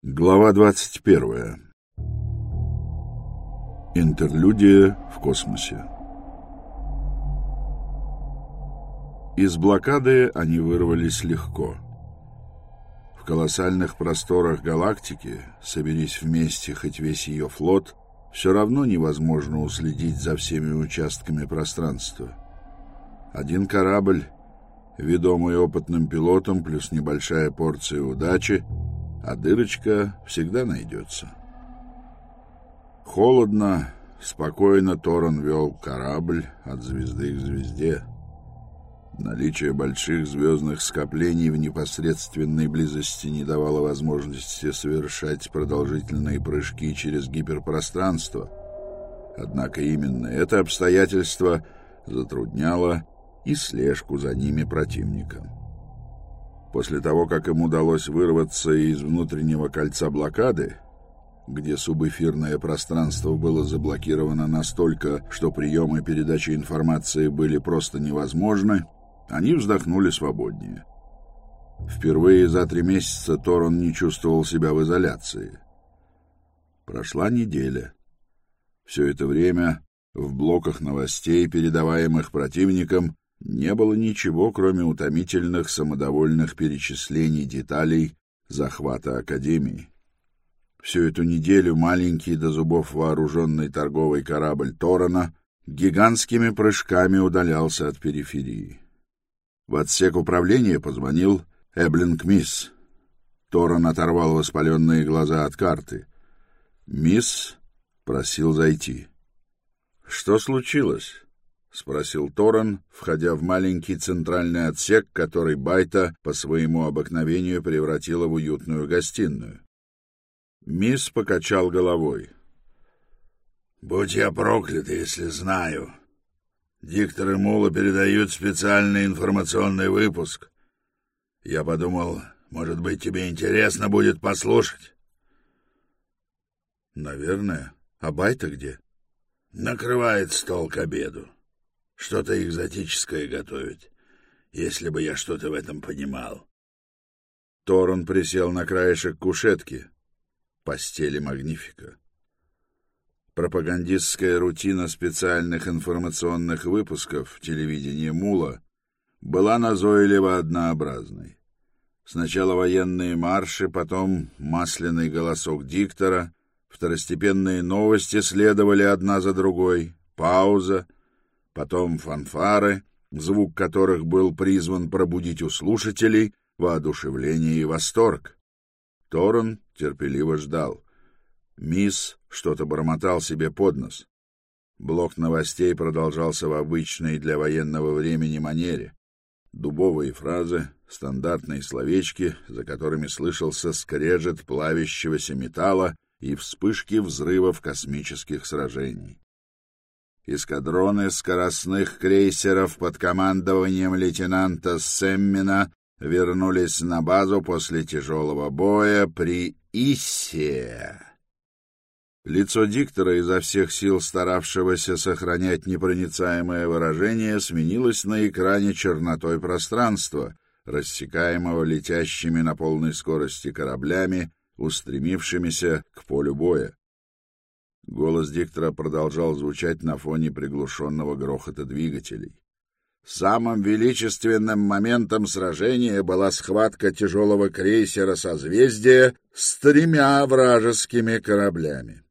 Глава 21. Интерлюдия в космосе. Из блокады они вырвались легко. В колоссальных просторах галактики, соберись вместе хоть весь ее флот, все равно невозможно уследить за всеми участками пространства. Один корабль, ведомый опытным пилотом, плюс небольшая порция удачи, а дырочка всегда найдется. Холодно, спокойно Торон вел корабль от звезды к звезде. Наличие больших звездных скоплений в непосредственной близости не давало возможности совершать продолжительные прыжки через гиперпространство. Однако именно это обстоятельство затрудняло и слежку за ними противника. После того, как им удалось вырваться из внутреннего кольца блокады, где субэфирное пространство было заблокировано настолько, что прием и передача информации были просто невозможны, они вздохнули свободнее. Впервые за 3 месяца Торон не чувствовал себя в изоляции. Прошла неделя. Все это время в блоках новостей, передаваемых противником, не было ничего, кроме утомительных самодовольных перечислений деталей захвата Академии. Всю эту неделю маленький до зубов вооруженный торговый корабль Торона гигантскими прыжками удалялся от периферии. В отсек управления позвонил Эблинг Мисс. Торон оторвал воспаленные глаза от карты. Мисс просил зайти. — Что случилось? — спросил Торон, входя в маленький центральный отсек, который Байта по своему обыкновению превратила в уютную гостиную. Мисс покачал головой. — Будь я проклят, если знаю. Диктор и Мула передают специальный информационный выпуск. Я подумал, может быть, тебе интересно будет послушать. — Наверное. А Байта где? — Накрывает стол к обеду. Что-то экзотическое готовить, если бы я что-то в этом понимал. Торон присел на краешек кушетки. Постели Магнифика. Пропагандистская рутина специальных информационных выпусков телевидения Мула была назойливо однообразной. Сначала военные марши, потом масляный голосок диктора, второстепенные новости следовали одна за другой, пауза, потом фанфары, звук которых был призван пробудить у слушателей воодушевление и восторг. Торон терпеливо ждал. Мисс что-то бормотал себе под нос. Блок новостей продолжался в обычной для военного времени манере. Дубовые фразы, стандартные словечки, за которыми слышался скрежет плавящегося металла и вспышки взрывов космических сражений. Эскадроны скоростных крейсеров под командованием лейтенанта Семмина вернулись на базу после тяжелого боя при Иссе. Лицо диктора, изо всех сил старавшегося сохранять непроницаемое выражение, сменилось на экране чернотой пространства, рассекаемого летящими на полной скорости кораблями, устремившимися к полю боя. Голос диктора продолжал звучать на фоне приглушенного грохота двигателей. Самым величественным моментом сражения была схватка тяжелого крейсера «Созвездие» с 3 вражескими кораблями.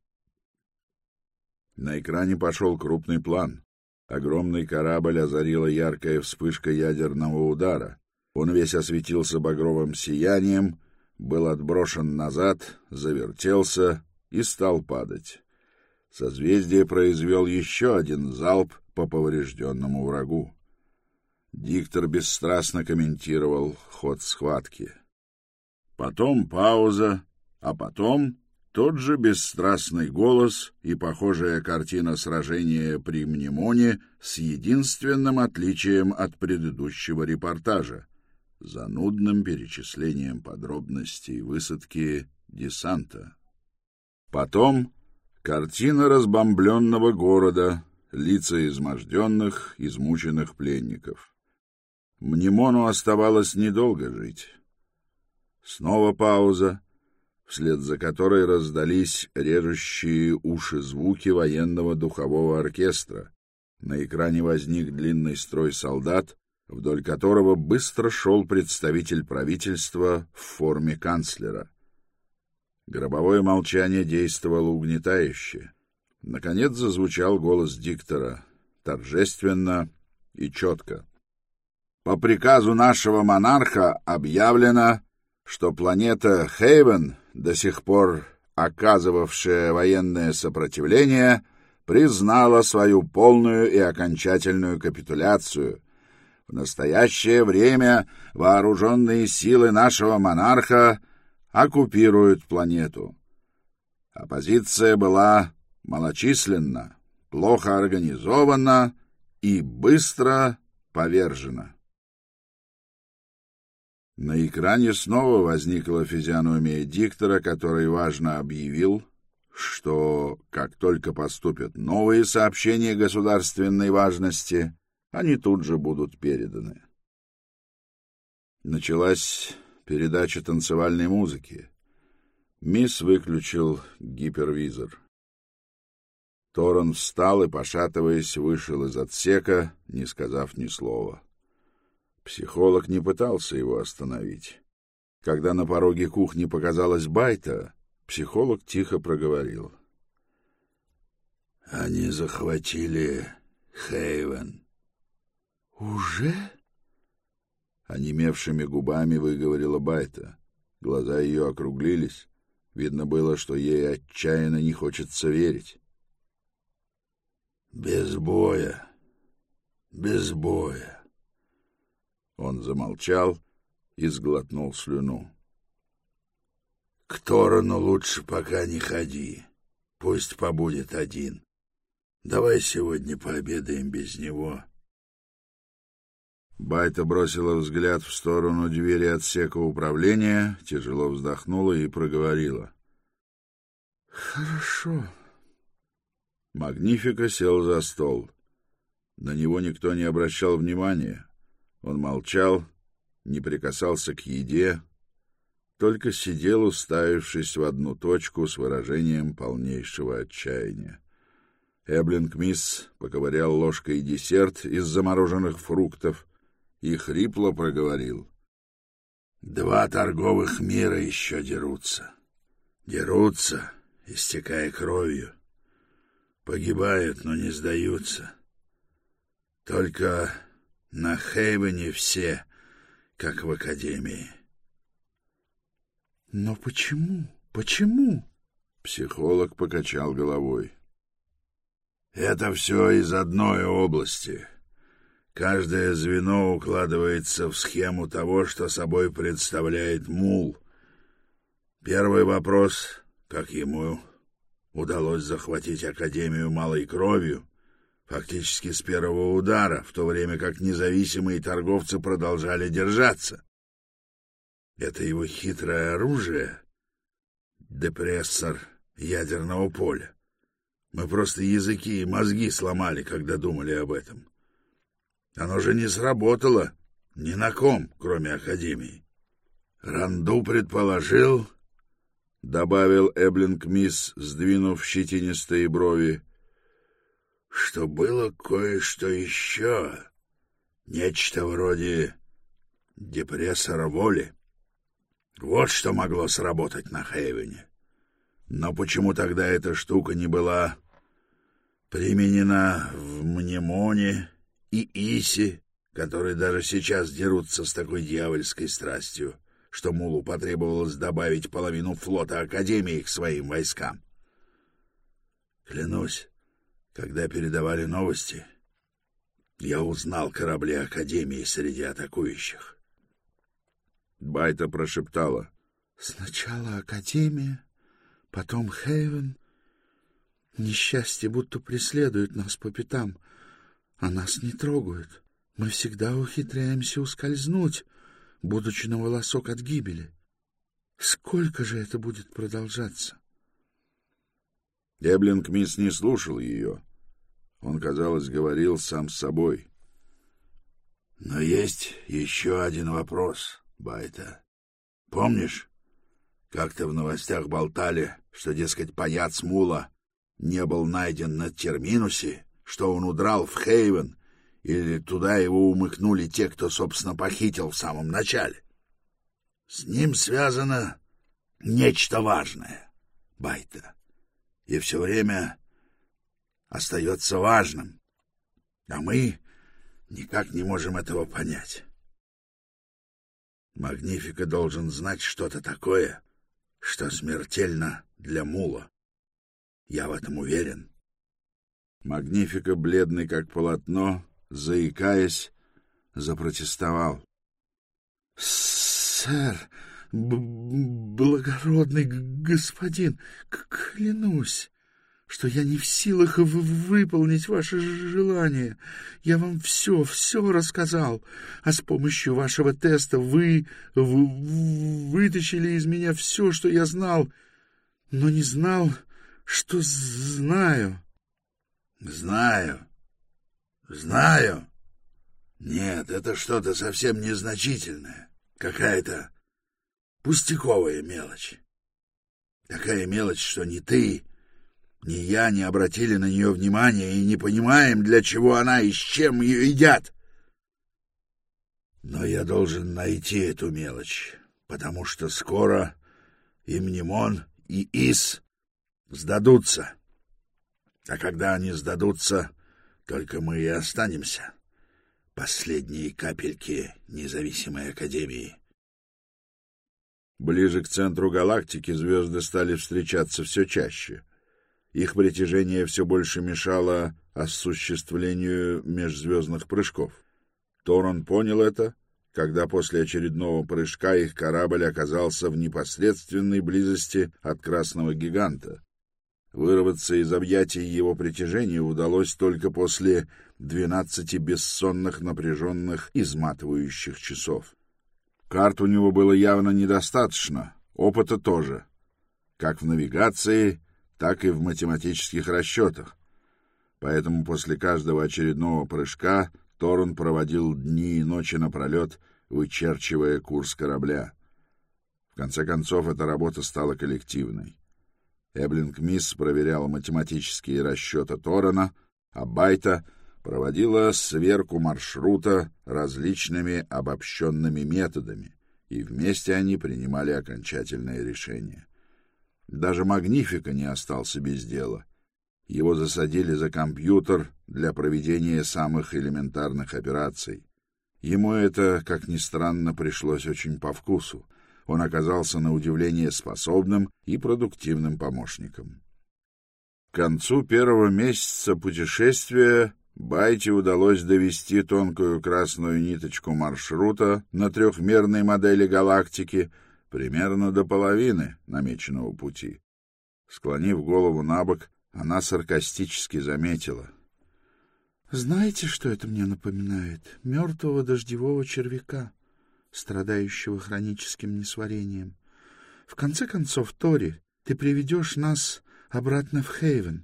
На экране пошел крупный план. Огромный корабль озарила яркая вспышка ядерного удара. Он весь осветился багровым сиянием, был отброшен назад, завертелся и стал падать. «Созвездие» произвел еще один залп по поврежденному врагу. Диктор бесстрастно комментировал ход схватки. Потом пауза, а потом тот же бесстрастный голос и похожая картина сражения при Мнемоне с единственным отличием от предыдущего репортажа — занудным перечислением подробностей высадки десанта. Потом картина разбомбленного города, лица изможденных, измученных пленников. Мнемону оставалось недолго жить. Снова пауза. вслед за которой раздались режущие уши звуки военного духового оркестра. На экране возник длинный строй солдат, вдоль которого быстро шел представитель правительства в форме канцлера. Гробовое молчание действовало угнетающе. Наконец зазвучал голос диктора, торжественно и четко. По приказу нашего монарха объявлено, что планета Хейвен, до сих пор оказывавшая военное сопротивление, признала свою полную и окончательную капитуляцию. В настоящее время вооруженные силы нашего монарха оккупируют планету. Оппозиция была малочисленна, плохо организована и быстро повержена. На экране снова возникла физиономия диктора, который важно объявил, что как только поступят новые сообщения государственной важности, они тут же будут переданы. Началась передача танцевальной музыки. Мисс выключил гипервизор. Торрен встал и, пошатываясь, вышел из отсека, не сказав ни слова. Психолог не пытался его остановить. Когда на пороге кухни показалась Байта, психолог тихо проговорил. «Они захватили Хейвен». «Уже?» Онемевшими губами выговорила Байта. Глаза ее округлились. Видно было, что ей отчаянно не хочется верить. «Без боя. Без боя». Он замолчал и сглотнул слюну. «К Торрену лучше пока не ходи. Пусть побудет один. Давай сегодня пообедаем без него». Байта бросила взгляд в сторону двери отсека управления, тяжело вздохнула и проговорила. «Хорошо». Магнифика сел за стол. На него никто не обращал внимания. Он молчал, не прикасался к еде, только сидел, уставившись в одну точку с выражением полнейшего отчаяния. Эблинг-мисс поковырял ложкой десерт из замороженных фруктов и хрипло проговорил. «Два торговых мира еще дерутся. Дерутся, истекая кровью. Погибают, но не сдаются. Только на Хейвене все, как в Академии». «Но почему? Почему?» Психолог покачал головой. «Это все из одной области. Каждое звено укладывается в схему того, что собой представляет мул. Первый вопрос, как ему удалось захватить Академию малой кровью, фактически с первого удара, в то время как независимые торговцы продолжали держаться. Это его хитрое оружие, депрессор ядерного поля. Мы просто языки и мозги сломали, когда думали об этом. Оно же не сработало ни на ком, кроме Академии. Ранду предположил, — добавил Эблинг-мисс, сдвинув щетинистые брови, — что было кое-что еще, нечто вроде депрессора воли. Вот что могло сработать на Хейвене. Но почему тогда эта штука не была применена в Мнемоне и Иси, которые даже сейчас дерутся с такой дьявольской страстью, что Мулу потребовалось добавить половину флота Академии к своим войскам? Клянусь, когда передавали новости, я узнал корабли Академии среди атакующих. Байта прошептала. «Сначала Академия, потом Хейвен. Несчастье будто преследует нас по пятам, а нас не трогают. Мы всегда ухитряемся ускользнуть, будучи на волосок от гибели. Сколько же это будет продолжаться?» Эблинг-мисс не слушал ее. Он, казалось, говорил сам с собой. «Но есть еще один вопрос, Байта. Помнишь, Как-то в новостях болтали, что, дескать, паяц Мула не был найден на терминусе, что он удрал в Хейвен, или туда его умыкнули те, кто, собственно, похитил в самом начале. С ним связано нечто важное, Байта, и все время остается важным, а мы никак не можем этого понять. Магнифика должен знать что-то такое, что смертельно для Мула. Я в этом уверен. Магнифика, бледный как полотно, заикаясь, запротестовал. — Сэр, благородный господин, клянусь, что я не в силах выполнить ваше желание. Я вам все рассказал, а с помощью вашего теста вы вытащили из меня все, что я знал, но не знал, что знаю. Знаю. Нет, это что-то совсем незначительное, какая-то пустяковая мелочь. Такая мелочь, что ни ты, ни я не обратили на нее внимания и не понимаем, для чего она и с чем ее едят. Но я должен найти эту мелочь, потому что скоро и Мнемон, и Ис сдадутся. А когда они сдадутся, только мы и останемся. Последние капельки независимой академии. Ближе к центру галактики звезды стали встречаться все чаще. Их притяжение все больше мешало осуществлению межзвездных прыжков. Торон понял это, когда после очередного прыжка их корабль оказался в непосредственной близости от красного гиганта. Вырваться из объятий его притяжения удалось только после 12 бессонных, напряженных, изматывающих часов. Карт у него было явно недостаточно, опыта тоже, как в навигации, так и в математических расчетах. Поэтому после каждого очередного прыжка Торон проводил дни и ночи напролет, вычерчивая курс корабля. В конце концов, эта работа стала коллективной. Эблинг-Мисс проверяла математические расчеты Торона, а Байта проводила сверку маршрута различными обобщенными методами, и вместе они принимали окончательное решение. Даже Магнифика не остался без дела. Его засадили за компьютер для проведения самых элементарных операций. Ему это, как ни странно, пришлось очень по вкусу. Он оказался на удивление способным и продуктивным помощником. К концу первого месяца путешествия Байте удалось довести тонкую красную ниточку маршрута на трехмерной модели галактики примерно до половины намеченного пути. Склонив голову набок, она саркастически заметила: «Знаете, что это мне напоминает? Мертвого дождевого червяка, страдающего хроническим несварением. В конце концов, Тори, ты приведешь нас обратно в Хейвен».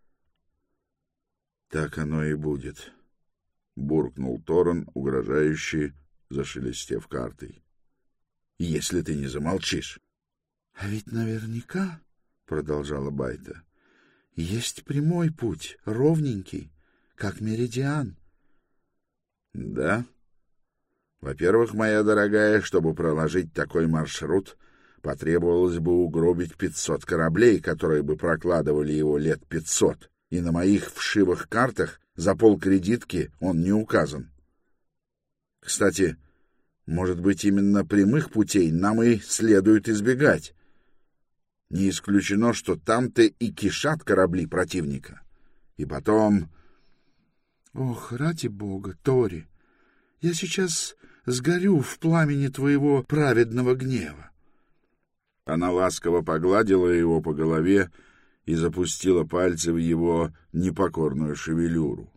«Так оно и будет», — буркнул Торон, угрожающий, зашелестев картой. «Если ты не замолчишь». «А ведь наверняка, — продолжала Байта, — есть прямой путь, ровненький, как меридиан». «Да? Во-первых, моя дорогая, чтобы проложить такой маршрут, потребовалось бы угробить 500 кораблей, которые бы прокладывали его лет 500, и на моих вшивых картах за полкредитки он не указан. Кстати, может быть, именно прямых путей нам и следует избегать. Не исключено, что там-то и кишат корабли противника. И потом... Ох, ради бога, Тори, я сейчас сгорю в пламени твоего праведного гнева. Она ласково погладила его по голове и запустила пальцы в его непокорную шевелюру.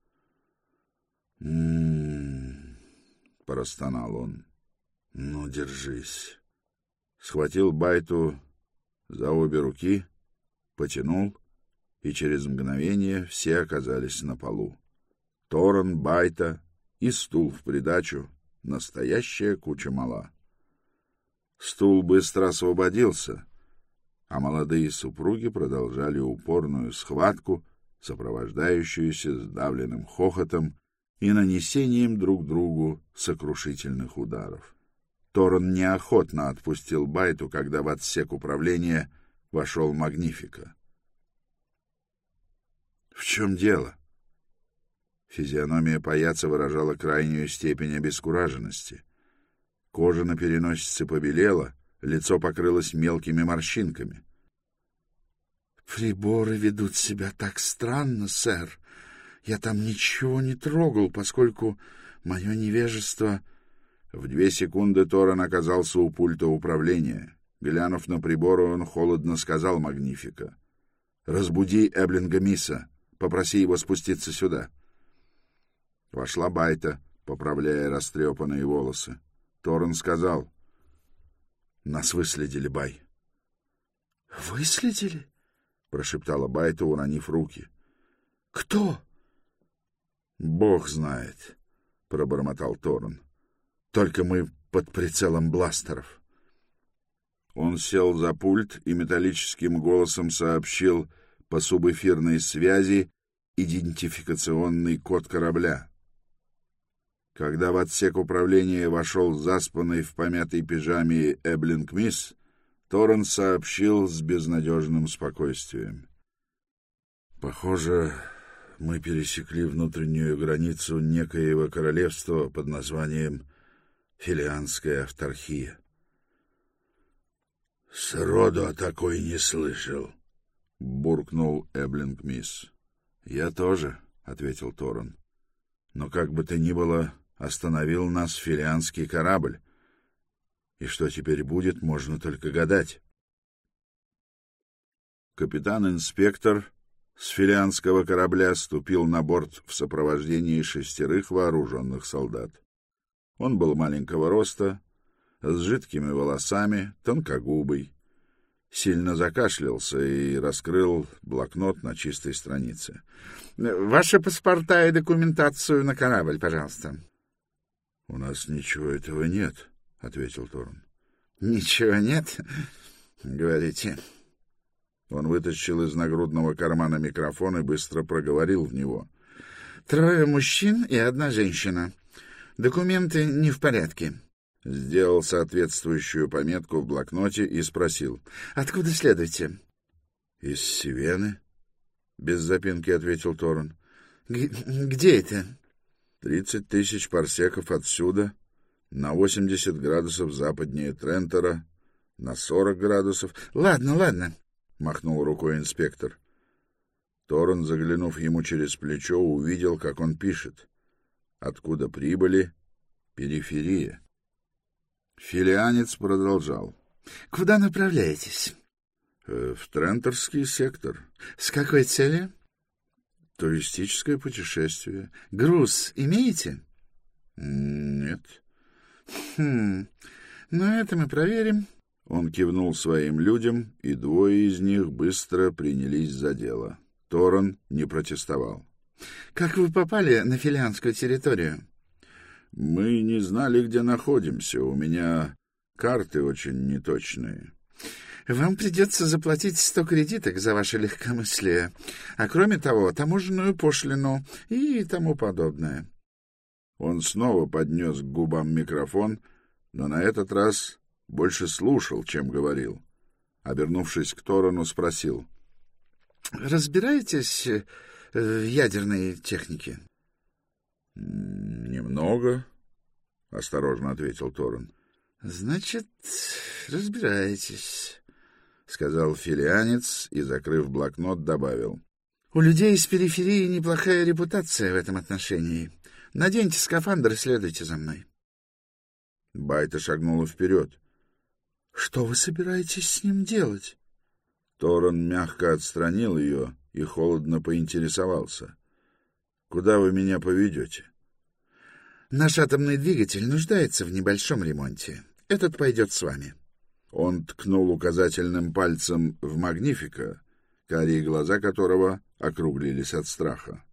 Простонал он. «Ну, держись». Схватил Байту за обе руки, потянул, и через мгновение все оказались на полу. Торон, Байта и стул в придачу, настоящая куча мала. Стул быстро освободился, а молодые супруги продолжали упорную схватку, сопровождающуюся сдавленным хохотом и нанесением друг другу сокрушительных ударов. Торн неохотно отпустил Байту, когда в отсек управления вошел Магнифика. — В чем дело? Физиономия паяца выражала крайнюю степень обескураженности. Кожа на переносице побелела, лицо покрылось мелкими морщинками. — Приборы ведут себя так странно, сэр. Я там ничего не трогал, поскольку мое невежество... В 2 секунды Торрен оказался у пульта управления. Глянув на приборы, он холодно сказал Магнифика: «Разбуди Эблинга Мисса, попроси его спуститься сюда». Вошла Байта, поправляя растрепанные волосы. Торрен сказал: «Нас выследили, Бай». «Выследили?» — прошептала Байта, уронив руки. «Кто?» «Бог знает», — пробормотал Торрен. «Только мы под прицелом бластеров». Он сел за пульт и металлическим голосом сообщил по субэфирной связи идентификационный код корабля. Когда в отсек управления вошел заспанный в помятой пижаме Эблинг Мисс, Торрен сообщил с безнадежным спокойствием: «Похоже, мы пересекли внутреннюю границу некоего королевства под названием Филианская Автархия». «Сроду о такой не слышал», — буркнул Эблинг Мисс. «Я тоже», — ответил Торрен. «Но как бы то ни было, остановил нас филианский корабль. И что теперь будет, можно только гадать». Капитан-инспектор с филианского корабля ступил на борт в сопровождении 6 вооруженных солдат. Он был маленького роста, с жидкими волосами, тонкогубый, сильно закашлялся и раскрыл блокнот на чистой странице. — Ваши паспорта и документацию на корабль, пожалуйста. — У нас ничего этого нет, — ответил Торрен. — Ничего нет, говорите? Он вытащил из нагрудного кармана микрофон и быстро проговорил в него. — 3 мужчин и 1 женщина. Документы не в порядке. Сделал соответствующую пометку в блокноте и спросил: «Откуда следуете?» «Из Сивены», — без запинки ответил Торрен. «Где это?» 30 000 парсеков отсюда, на 80 градусов западнее Трентера, на 40 градусов. «Ладно», — махнул рукой инспектор. Торрен, заглянув ему через плечо, увидел, как он пишет: «Откуда прибыли? Периферия». Филианец продолжал: «Куда направляетесь?» «В Трентерский сектор». «С какой целью?» «Туристическое путешествие». «Груз имеете?» «Нет». «Ну, это мы проверим». Он кивнул своим людям, и 2 из них быстро принялись за дело. Торрен не протестовал. «Как вы попали на филианскую территорию?» «Мы не знали, где находимся. У меня карты очень неточные». «Вам придется заплатить 100 кредиток за ваше легкомыслие, а кроме того, таможенную пошлину и тому подобное». Он снова поднес к губам микрофон, но на этот раз больше слушал, чем говорил. Обернувшись к Торрену, спросил: «Разбираетесь в ядерной технике?» «Немного», — осторожно ответил Торрен. «Значит, разбираетесь», — сказал филианец и, закрыв блокнот, добавил: «У людей из периферии неплохая репутация в этом отношении. Наденьте скафандр и следуйте за мной». Байта шагнула вперед. «Что вы собираетесь с ним делать?» Торрен мягко отстранил ее и холодно поинтересовался: «Куда вы меня поведете?» «Наш атомный двигатель нуждается в небольшом ремонте. Этот пойдет с вами». Он ткнул указательным пальцем в Магнифика, карие глаза которого округлились от страха.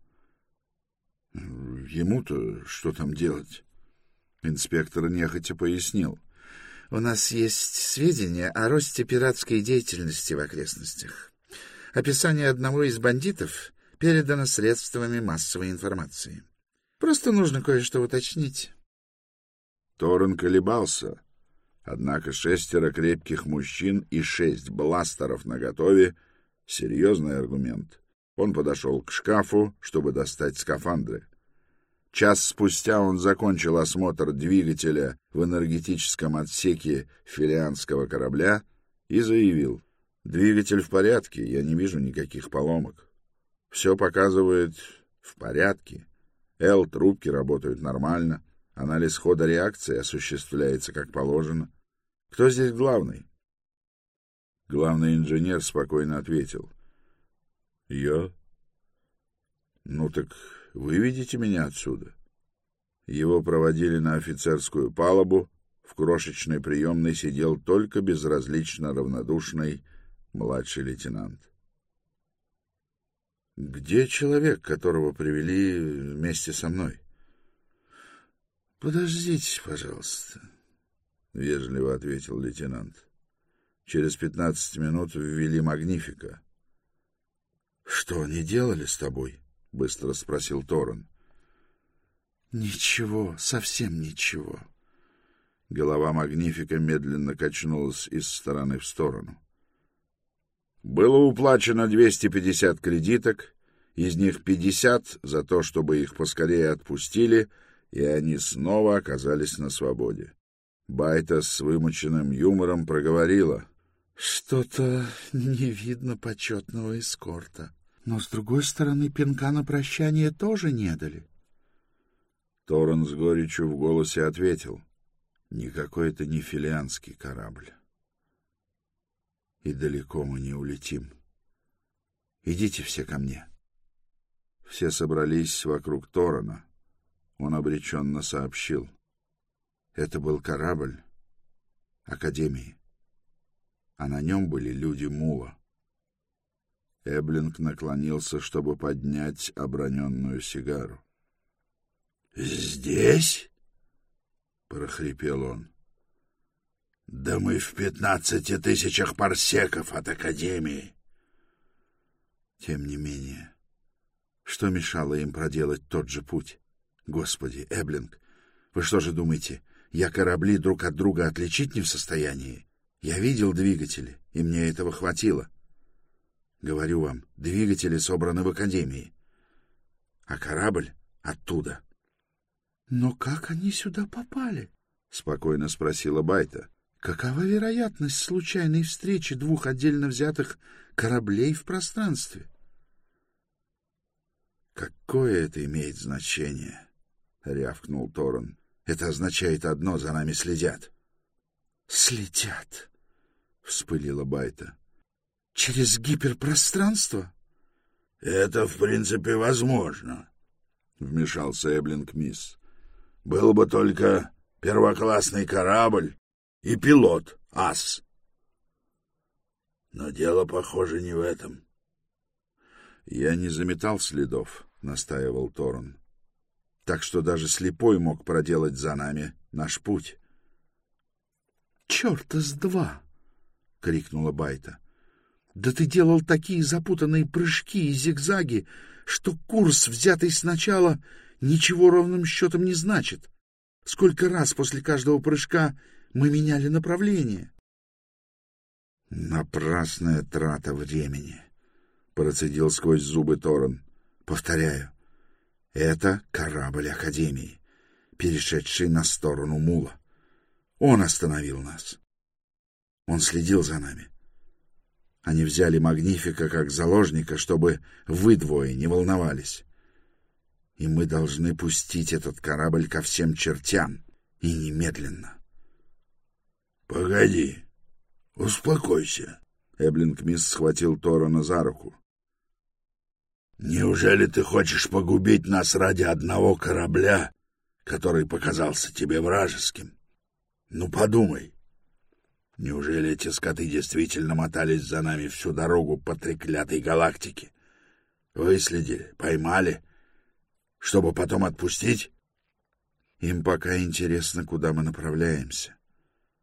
«Ему-то что там делать?» Инспектор нехотя пояснил: У нас есть сведения о росте пиратской деятельности в окрестностях. Описание одного из бандитов передано средствами массовой информации. Просто нужно кое-что уточнить. Торрен колебался, однако 6 крепких мужчин и 6 бластеров наготове — серьезный аргумент. Он подошел к шкафу, чтобы достать скафандры. Час спустя он закончил осмотр двигателя в энергетическом отсеке филианского корабля и заявил: «Двигатель в порядке, я не вижу никаких поломок. Все показывает в порядке. Трубки работают нормально, анализ хода реакции осуществляется как положено. Кто здесь главный?» Главный инженер спокойно ответил: «Я». «Ну так выведите меня отсюда». Его проводили на офицерскую палубу. В крошечной приемной сидел только безразлично равнодушный младший лейтенант. «Где человек, которого привели вместе со мной?» «Подождите, пожалуйста», — вежливо ответил лейтенант. Через 15 минут ввели Магнифика. «Что они делали с тобой?» — быстро спросил Торрен. «Ничего, совсем ничего». Голова Магнифика медленно качнулась из стороны в сторону. Было уплачено 250 кредиток, из них 50 за то, чтобы их поскорее отпустили, и они снова оказались на свободе. Байта с вымученным юмором проговорила: «Что-то не видно почетного эскорта. Но, с другой стороны, пинка на прощание тоже не дали». Торрен с горечью в голосе ответил: «Никакой это не филианский корабль. И далеко мы не улетим. Идите все ко мне». Все собрались вокруг Торрена. Он обреченно сообщил: «Это был корабль Академии, а на нем были люди Мула». Эблинг наклонился, чтобы поднять оброненную сигару. «Здесь?» — прохрипел он. «Да мы в 15 тысячах парсеков от Академии». Тем не менее, что мешало им проделать тот же путь? Господи, Эблинг, вы что же думаете, я корабли друг от друга отличить не в состоянии? Я видел двигатели, и мне этого хватило. Говорю вам, двигатели собраны в Академии, а корабль оттуда. — Но как они сюда попали? — спокойно спросила Байта. — Какова вероятность случайной встречи двух отдельно взятых кораблей в пространстве? — Какое это имеет значение? — рявкнул Торрен. — Это означает одно: за нами следят. — Следят, — вспылила Байта. — Через гиперпространство? — Это, в принципе, возможно, — вмешался Эблинг Мисс. — Был бы только первоклассный корабль и пилот ас. Но дело, похоже, не в этом. — Я не заметал следов, — настаивал Торрен. — Так что даже слепой мог проделать за нами наш путь. — Чёрта с два! — крикнула Байта. — Да ты делал такие запутанные прыжки и зигзаги, что курс, взятый сначала, ничего ровным счетом не значит. Сколько раз после каждого прыжка мы меняли направление? — Напрасная трата времени, — процедил сквозь зубы Торрен. — Повторяю, это корабль Академии, перешедший на сторону Мула. Он остановил нас. Он следил за нами. Они взяли Магнифика как заложника, чтобы вы двое не волновались. И мы должны пустить этот корабль ко всем чертям, и немедленно. — Погоди, успокойся. Эблинг Мисс схватил Торрена за руку. — Неужели ты хочешь погубить нас ради одного корабля, который показался тебе вражеским? Ну, подумай. Неужели эти скоты действительно мотались за нами всю дорогу по треклятой галактике? Выследили, поймали, чтобы потом отпустить? Им пока интересно, куда мы направляемся.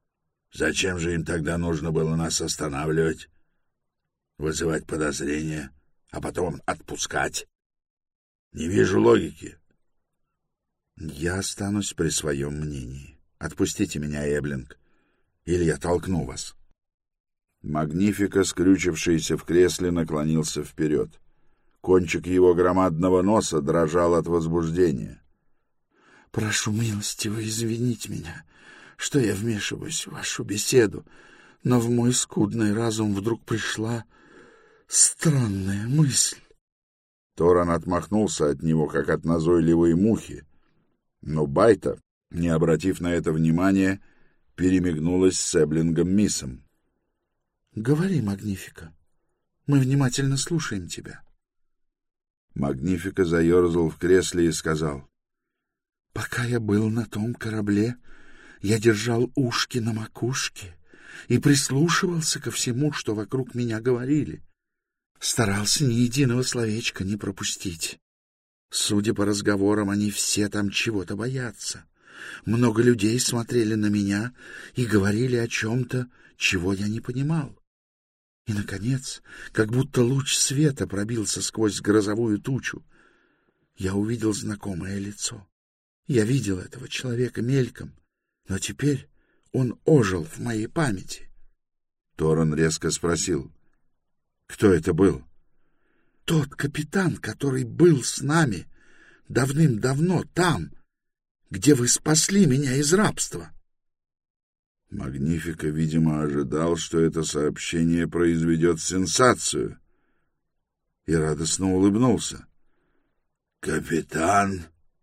Зачем же им тогда нужно было нас останавливать, вызывать подозрения, а потом отпускать? Не вижу логики. Я останусь при своем мнении. Отпустите меня, Эблинг, или я толкну вас. Магнифика, скрючившийся в кресле, наклонился вперед. Кончик его громадного носа дрожал от возбуждения. — Прошу милостиво извинить меня, что я вмешиваюсь в вашу беседу, но в мой скудный разум вдруг пришла странная мысль. Торан отмахнулся от него, как от назойливой мухи, но Байта, не обратив на это внимания, перемигнулась с Эблингом Миссом. — Говори, Магнифика, мы внимательно слушаем тебя. Магнифика заерзал в кресле и сказал: — Пока я был на том корабле, я держал ушки на макушке и прислушивался ко всему, что вокруг меня говорили. Старался ни единого словечка не пропустить. Судя по разговорам, они все там чего-то боятся. Много людей смотрели на меня и говорили о чем-то, чего я не понимал. И, наконец, как будто луч света пробился сквозь грозовую тучу, я увидел знакомое лицо. Я видел этого человека мельком, но теперь он ожил в моей памяти. Торан резко спросил: «Кто это был?» «Тот капитан, который был с нами давным-давно там, где вы спасли меня из рабства». Магнифика, видимо, ожидал, что это сообщение произведет сенсацию, и радостно улыбнулся. «Капитан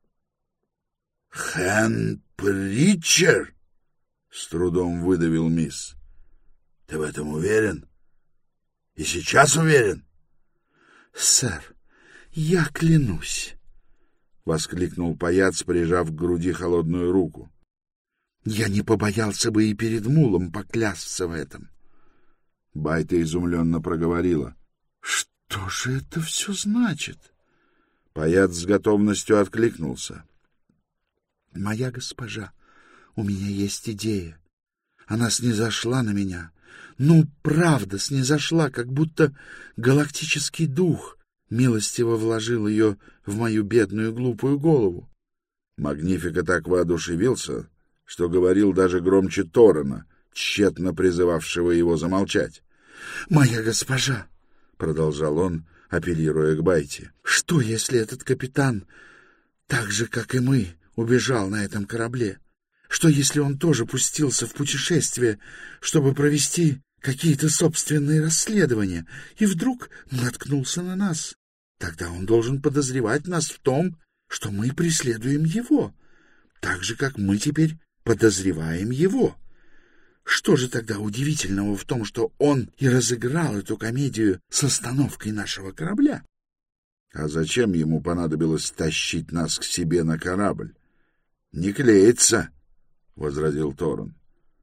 Хэн Притчер?» — с трудом выдавил мисс. «Ты в этом уверен? И сейчас уверен?» «Сэр, я клянусь!» — воскликнул паяц, прижав к груди холодную руку. «Я не побоялся бы и перед мулом поклясться в этом». Байта изумленно проговорила: «Что же это все значит?» Паяц с готовностью откликнулся: «Моя госпожа, у меня есть идея. Она снизошла на меня. Ну, правда, снизошла, как будто галактический дух милостиво вложил ее в мою бедную глупую голову». Магнифика так воодушевился, что говорил даже громче Торана, тщетно призывавшего его замолчать. «Моя госпожа», — продолжал он, апеллируя к Байте, — «что, если этот капитан, так же, как и мы, убежал на этом корабле? Что, если он тоже пустился в путешествие, чтобы провести какие-то собственные расследования, и вдруг наткнулся на нас? Тогда он должен подозревать нас в том, что мы преследуем его, так же, как мы теперь подозреваем его. Что же тогда удивительного в том, что он и разыграл эту комедию с остановкой нашего корабля?» «А зачем ему понадобилось тащить нас к себе на корабль? Не клеится», — возразил Торан.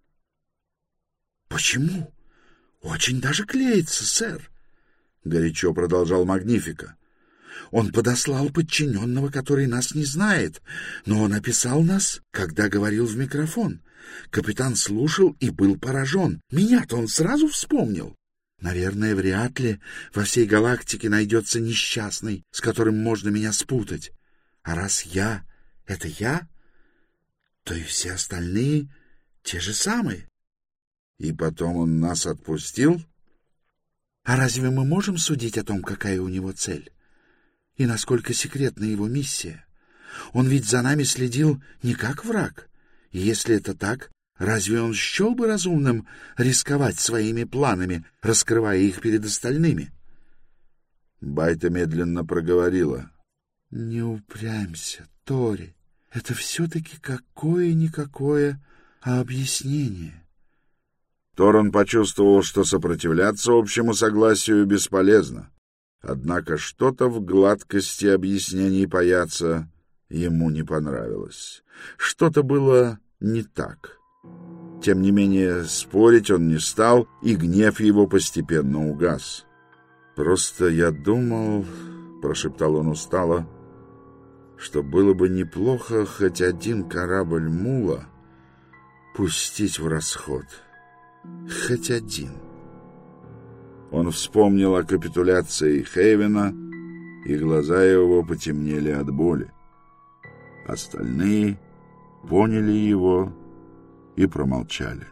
«Почему? Очень даже клеится, сэр», — горячо продолжал Магнифика. «Он подослал подчиненного, который нас не знает, но он описал нас, когда говорил в микрофон. Капитан слушал и был поражен. Меня-то он сразу вспомнил. Наверное, вряд ли во всей галактике найдется несчастный, с которым можно меня спутать. А раз я — это я, то и все остальные те же самые». «И потом он нас отпустил?» «А разве мы можем судить о том, какая у него цель? И насколько секретна его миссия? Он ведь за нами следил не как враг. И если это так, разве он счел бы разумным рисковать своими планами, раскрывая их перед остальными?» Байта медленно проговорила: «Не упрямься, Тори. Это все-таки какое-никакое объяснение». Торан почувствовал, что сопротивляться общему согласию бесполезно. Однако что-то в гладкости объяснений паяца ему не понравилось. Что-то было не так. Тем не менее, спорить он не стал, и гнев его постепенно угас. «Просто я думал, — прошептал он устало, — что было бы неплохо хоть один корабль мула пустить в расход». Хоть один. Он вспомнил о капитуляции Хейвена, и глаза его потемнели от боли. Остальные поняли его и промолчали.